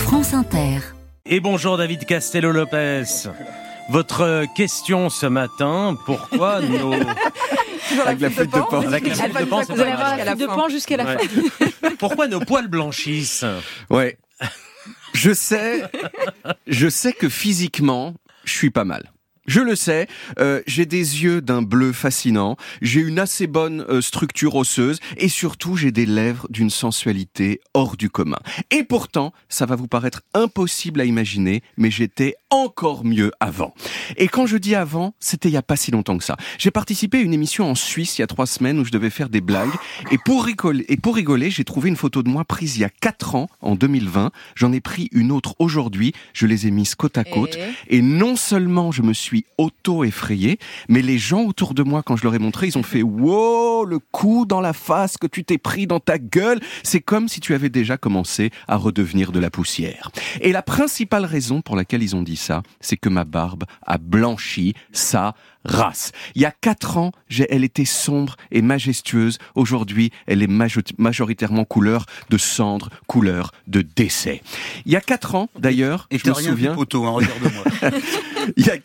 France Inter. Et bonjour David Castello-Lopez. Votre question ce matin, pourquoi nos... Avec la flûte de Pan. Avec la flûte de Pan, c'est Vous allez pas avoir mal. la flûte de Pan jusqu'à la fin. Pourquoi nos poils blanchissent ? Ouais. Je sais que physiquement, je suis pas mal. Je le sais, j'ai des yeux d'un bleu fascinant, j'ai une assez bonne structure osseuse et surtout j'ai des lèvres d'une sensualité hors du commun. Et pourtant, ça va vous paraître impossible à imaginer, mais j'étais encore mieux avant. Et quand je dis avant, c'était il y a pas si longtemps que ça. J'ai participé à une émission en Suisse il y a 3 semaines où je devais faire des blagues et pour rigoler, j'ai trouvé une photo de moi prise il y a 4 ans, en 2020. J'en ai pris une autre aujourd'hui, je les ai mises côte à côte et non seulement je me suis auto-effrayé, mais les gens autour de moi, quand je leur ai montré, ils ont fait « Wow, le coup dans la face que tu t'es pris dans ta gueule !» C'est comme si tu avais déjà commencé à redevenir de la poussière. Et la principale raison pour laquelle ils ont dit ça, c'est que ma barbe a blanchi sa race. Il y a 4 ans, elle était sombre et majestueuse. Aujourd'hui, elle est majoritairement couleur de cendre, couleur de décès. Il y a 4 ans, d'ailleurs, et je me souviens... poteau, hein, regarde-moi. Il y a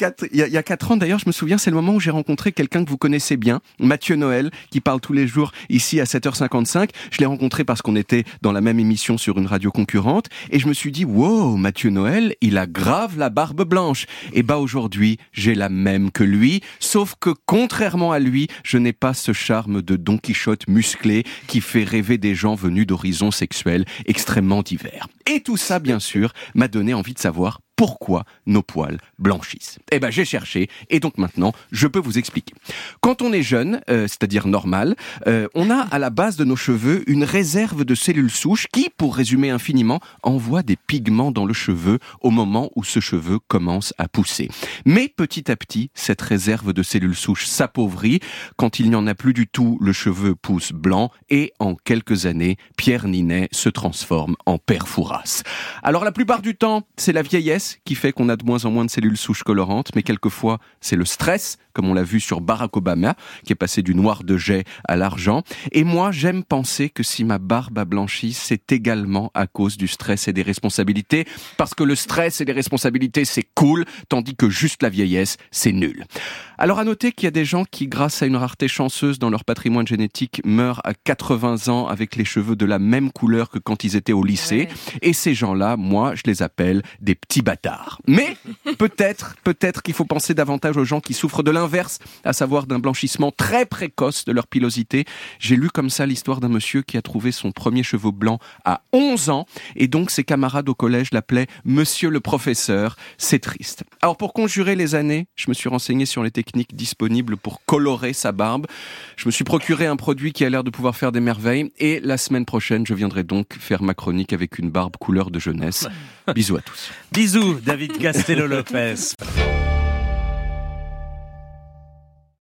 4 ans, d'ailleurs, je me souviens, c'est le moment où j'ai rencontré quelqu'un que vous connaissez bien, Mathieu Noël, qui parle tous les jours ici à 7h55. Je l'ai rencontré parce qu'on était dans la même émission sur une radio concurrente. Et je me suis dit, wow, Mathieu Noël, il a grave la barbe blanche. Et bah, aujourd'hui, j'ai la même que lui. Sauf que, contrairement à lui, je n'ai pas ce charme de Don Quichotte musclé qui fait rêver des gens venus d'horizons sexuels extrêmement divers. Et tout ça, bien sûr, m'a donné envie de savoir pourquoi nos poils blanchissent. Eh ben, j'ai cherché, et donc maintenant, je peux vous expliquer. Quand on est jeune, c'est-à-dire normal, on a à la base de nos cheveux une réserve de cellules souches qui, pour résumer infiniment, envoie des pigments dans le cheveu au moment où ce cheveu commence à pousser. Mais petit à petit, cette réserve de cellules souches s'appauvrit. Quand il n'y en a plus du tout, le cheveu pousse blanc, et en quelques années, Pierre Ninet se transforme en Père Fouras. Alors la plupart du temps, c'est la vieillesse qui fait qu'on a de moins en moins de cellules souches colorantes, mais quelquefois c'est le stress, comme on l'a vu sur Barack Obama, qui est passé du noir de jet à l'argent. Et moi, j'aime penser que si ma barbe a blanchi, c'est également à cause du stress et des responsabilités, parce que le stress et les responsabilités, c'est cool, tandis que juste la vieillesse, c'est nul. Alors à noter qu'il y a des gens qui, grâce à une rareté chanceuse dans leur patrimoine génétique, meurent à 80 ans avec les cheveux de la même couleur que quand ils étaient au lycée. Ouais. Et ces gens-là, moi, je les appelle des petits bâtards. Mais peut-être qu'il faut penser davantage aux gens qui souffrent de l'inverse, à savoir d'un blanchissement très précoce de leur pilosité. J'ai lu comme ça l'histoire d'un monsieur qui a trouvé son premier cheveu blanc à 11 ans, et donc ses camarades au collège l'appelaient Monsieur le professeur. C'est triste. Alors pour conjurer les années, je me suis renseigné sur les techniques disponibles pour colorer sa barbe. Je me suis procuré un produit qui a l'air de pouvoir faire des merveilles, et la semaine prochaine, je viendrai donc faire ma chronique avec une barbe couleur de jeunesse. Bisous à tous. Bisous, David Castello-Lopez.